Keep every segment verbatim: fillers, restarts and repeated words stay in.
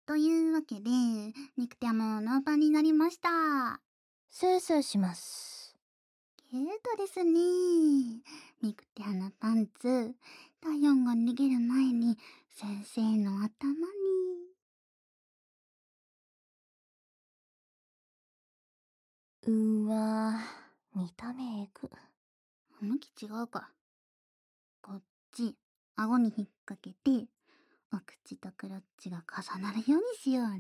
というわけで、肉手もノーパンになりました。 スースーします。 キュートですね。肉手のパンツ、体温が逃げる前に先生の頭に。 うわぁ、見た目えぐ。 向き違うか。こっち、顎に引っ掛けて、お口とクロッチが重なるようにしようね。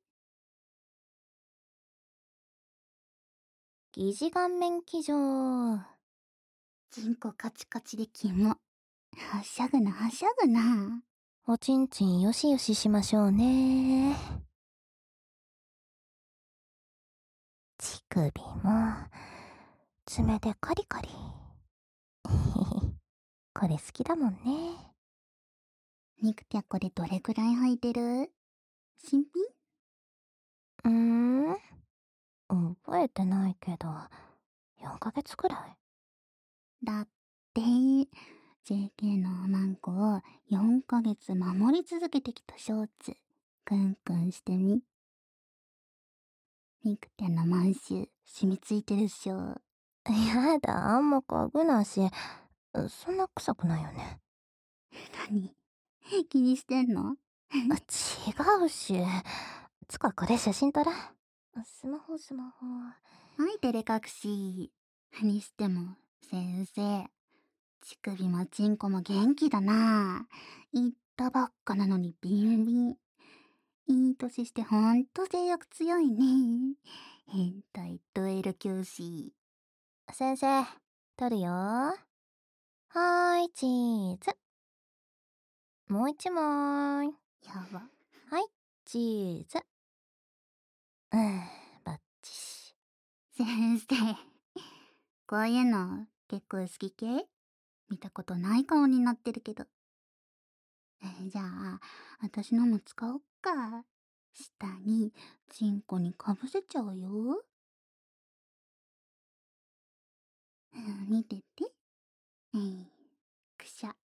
疑似顔面騎乗。 チンコカチカチでキモ。はしゃぐなはしゃぐな。 おちんちんよしよししましょうね。乳首も爪でカリカリ。これ好きだもんね。 肉手これどれくらい履いてる？新うーん覚えてないけど、よんかげつくらい。 だって、ジェーケー のマンコをよんかげつ守り続けてきたショーツ、クンクンしてみ。肉手の満州、染みついてるっしょ。 やだ、あんま嗅ぐなし。そんな臭くないよね。 何気にしてんの？ あ、違うし。つかこれ写真撮ら。スマホスマホ。 はい、照れ隠し。にしても、先生、乳首もチンコも元気だな。言ったばっかなのにビンビン。いい年してほんと性欲強いね。変態ドエル教師。 先生、撮るよ。はーい、チーズ。もう一枚。 やば。 はい、チーズ。うん、バッチシ。 先生、こういうの結構好き系？見たことない顔になってるけど。えじゃあ、私のも使おっか。下に、チンコにかぶせちゃうよ。うん、見てて。えー、くしゃ。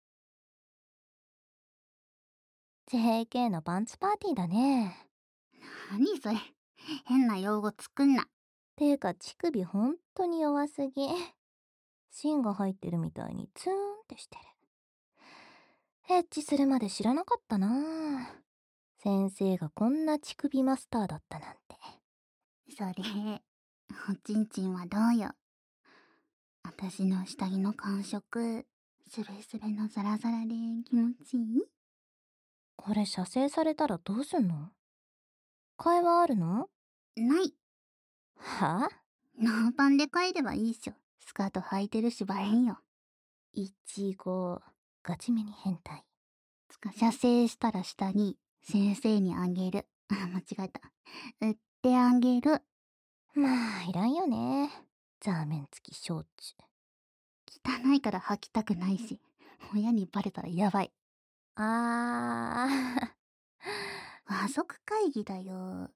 ジェーケー のパンツパーティーだね。 なにそれ。変な用語作んな。 てか、乳首ほんとに弱すぎ。芯が入ってるみたいにツーンってしてる。エッチするまで知らなかったな。先生がこんな乳首マスターだったなんて。 それ、おちんちんはどうよ。私の下着の感触、スベスベのザラザラで気持ちいい？ これ射精されたらどうすんの？会話あるの？ ない。 は？ ノーパンで帰ればいいっしょ。スカート履いてるしバレんよ。 いちご、ガチめに変態。 つか、射精したら下に、先生にあげる。あ、間違えた。売ってあげる。 まあ、いらんよね。ザーメン付きショーツ。 汚いから履きたくないし、親にバレたらやばい。 あー。 和族会議だよ。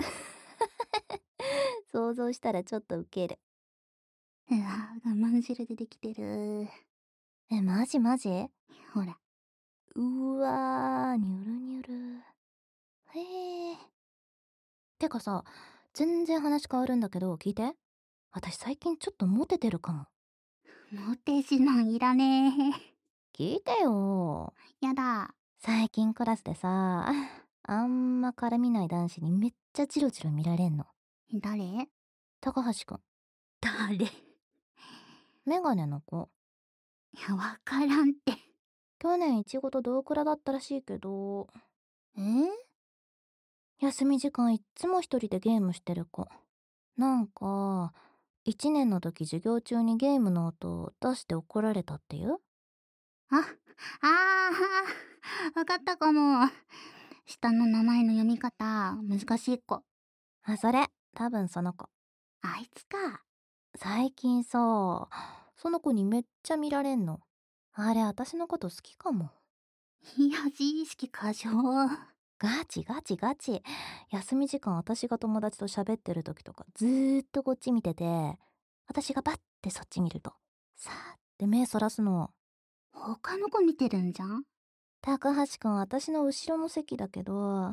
想像したらちょっとウケる。 うわ、我慢汁でできてる。 え、マジマジ？ ほら。 うわー、ニュルニュル。へえ。てかさ、全然話変わるんだけど、聞いて。私最近ちょっとモテてるかも。 モテジなんいらね聞いてよ。 え。やだ。 最近クラスでさ、あんま絡みない男子にめっちゃチロチロ見られんの。 誰？ 高橋くん。 誰？ メガネの子。 いや、わからんって。 去年イチゴと同クラだったらしいけど、 え？ 休み時間いっつも一人でゲームしてる子。なんか、いちねんの時授業中にゲームの音を出して怒られたっていう？ あ、あー、わかったかも。下の名前の読み方、難しい子。 あ、それ、多分その子。 あいつか。 最近さ、その子にめっちゃ見られんの。あれ、私のこと好きかも。 いや、自意識過剰。 ガチガチガチ。休み時間私が友達と喋ってる時とかずーっとこっち見てて、私がバッてそっち見ると、さーって目そらすの。 他の子見てるんじゃん。 高橋くん私の後ろの席だけど、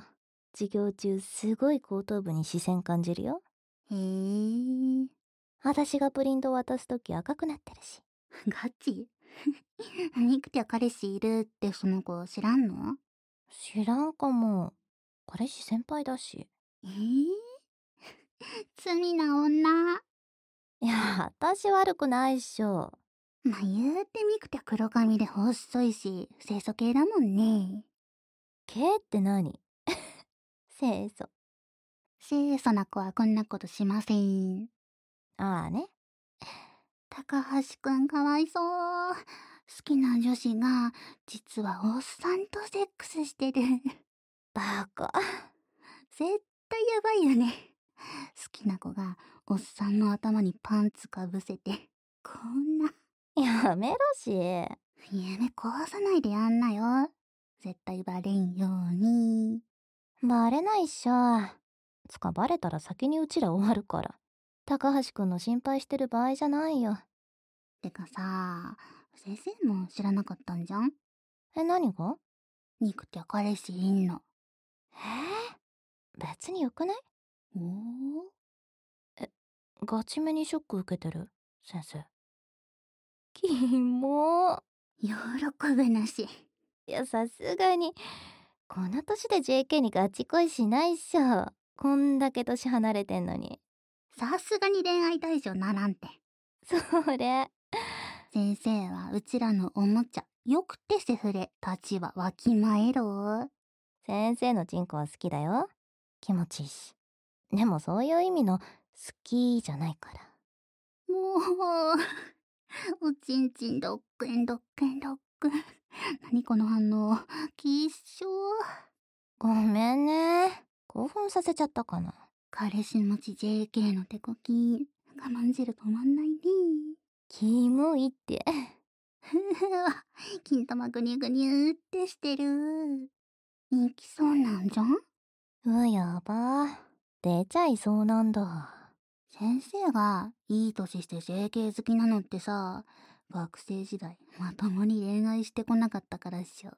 授業中すごい後頭部に視線感じるよ。 へえ。 私がプリント渡すとき赤くなってるし。 ガチミクティは彼氏いるってその子知らんの？ 知らんかも。彼氏先輩だし。 えー、罪な女。 いや、私悪くないっしょ。 まあ言うてミクティは黒髪で細いし、清楚系だもんね。 系って何？清楚。 清楚な子はこんなことしません。 ああね。 高橋くんかわいそう。好きな女子が実はおっさんとセックスしてる。 バカ。 絶対やばいよね。好きな子がおっさんの頭にパンツかぶせて、こんな。 やめろし。 夢壊さないでやんなよ。絶対バレんように。 バレないっしょ。つかバレたら先にうちら終わるから。高橋くんの心配してる場合じゃないよ。 てかさ、先生も知らなかったんじゃん？ え、何が？ ミクティは彼氏いんの。 えー、別によくない？ おお？ え、ガチめにショック受けてる先生。キモー。 喜ぶなし。 いや、さすがにこの年で ジェーケー にガチ恋しないっしょ。こんだけ年離れてんのに。 さすがに恋愛対象ならんて。 それ。 先生はうちらのおもちゃ、よくてセフレ、立場わきまえろ。 先生のチンコは好きだよ。気持ちいいし。でもそういう意味の好きじゃないから。 もう、おちんちんどっくんどっくんどっくん。何この反応。きっしょ。 ごめんね。興奮させちゃったかな。 彼氏持ち ジェーケー の手こき、我慢汁止まんないね。 キモいって。 ふふわ、金玉ぐにゅぐにゅってしてる。いきそうなんじゃん？ うわ、やば。出ちゃいそうなんだ。 先生がいい年して ジェーケー 好きなのってさ、学生時代まともに恋愛してこなかったからっしょ。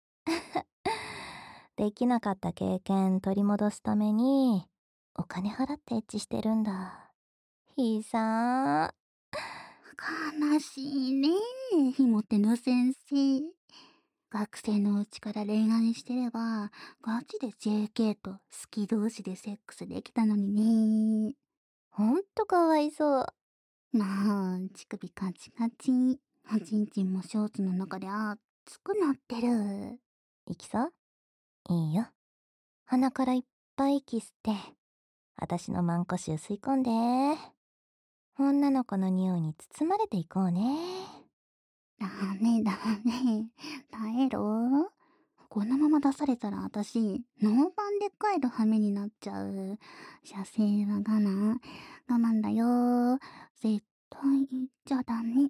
できなかった経験取り戻すためにお金払ってエッチしてるんだ。悲惨。 悲しいねえ、ひもての先生。学生のうちから恋愛してれば、ガチで ジェーケー と好き同士でセックスできたのにね。 ほんとかわいそう。 まあ、乳首カチカチ。おちんちんもショーツの中で熱くなってる。 いきそう？いいよ。鼻からいっぱい息吸って、私のマンコ臭吸い込んで。女の子の匂いに包まれていこうね。 ダメダメ。耐えろ。このまま出されたら私、ノーパンで帰る羽目になっちゃう。射精は我慢。我慢だよ。絶対言っちゃダメ。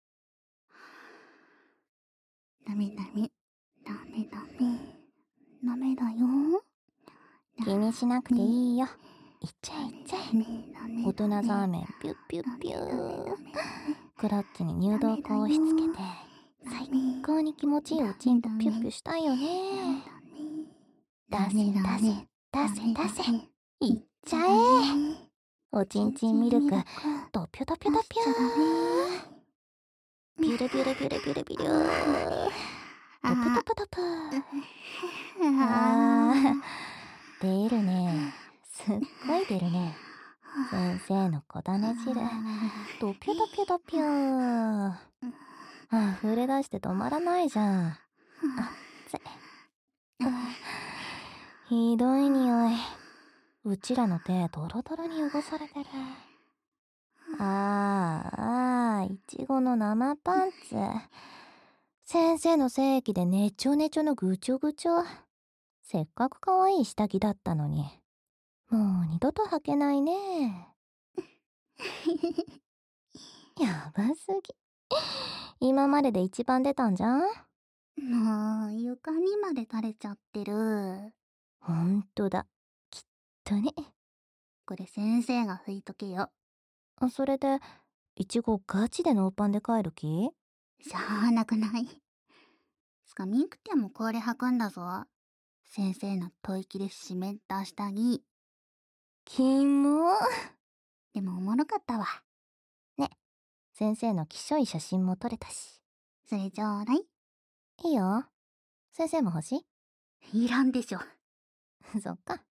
ダメダメ。ダメダメ。ダメだよ。 気にしなくていいよ。いっちゃえいっちゃえ。大人ザーメンピュッピュッピュー。クラッチに入道粉を押し付けて、最高に気持ちいいおちんぽピュッピュしたいよね。出せ出せ出せ出せ。いっちゃえ。おちんちんミルク、ドピュドピュドピュー。ビュルビュルビュルビュルビュルー。ドプドプドプー。あー、出るね。すっごい出るね。先生の小種汁。ドピュドピュドピュー。あ、触れ出して止まらないじゃん。あっつい。ひどい匂い。うちらの手ドロドロに汚されてる。あーあー、いちごの生パンツ。先生の精液でねちょねちょのぐちょぐちょ。せっかく可愛い下着だったのに。もう二度と履けないね。やばすぎ。今までで一番出たんじゃん？ もう、床にまで垂れちゃってる。 ほんとだ。きっとね。 これ先生が拭いとけよ。 あ、それで、いちごガチでノーパンで帰る気？ しゃあなくない。つかミクティもこれ履くんだぞ。 先生の吐息で湿った下着。 キモ。 でもおもろかったわ。 ね、先生のきしょい写真も撮れたし。 それちょうだい。 いいよ。先生も欲しいらんでしょ。 いそっか。